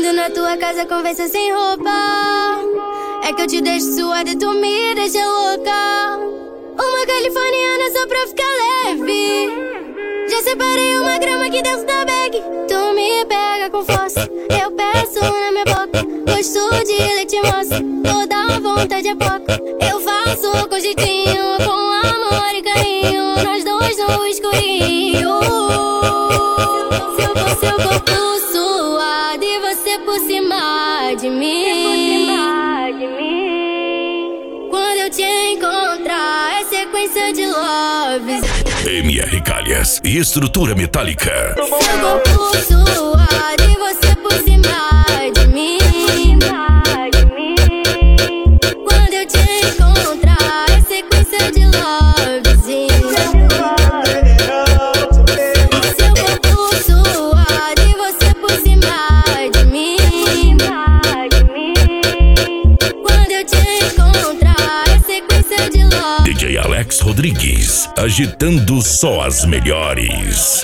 Entro na tua casa, conversa sem roupa. É que eu te deixo suada e tu me deixa louca. Uma californiana só pra ficar leve. Já separei uma grama aqui dentro da bag. Tu me pega com força, eu peço na minha boca. Gosto de leite moça, toda vontade é pouco. Eu faço com jeitinho, com amor e carinho. Nós dois no escurinho. Seu corpo suado e você por cima de mim. Quando eu te encontrar é sequência de loves. MR Calhas e estrutura metálica. Seu corpo suado e você por cima de mim. Quando eu te encontrar é sequência de loves. Seu corpo suado e você por cima de mim. Quando eu te encontrar é sequência de loves. DJ Alex Rodrigues, agitando só as melhores.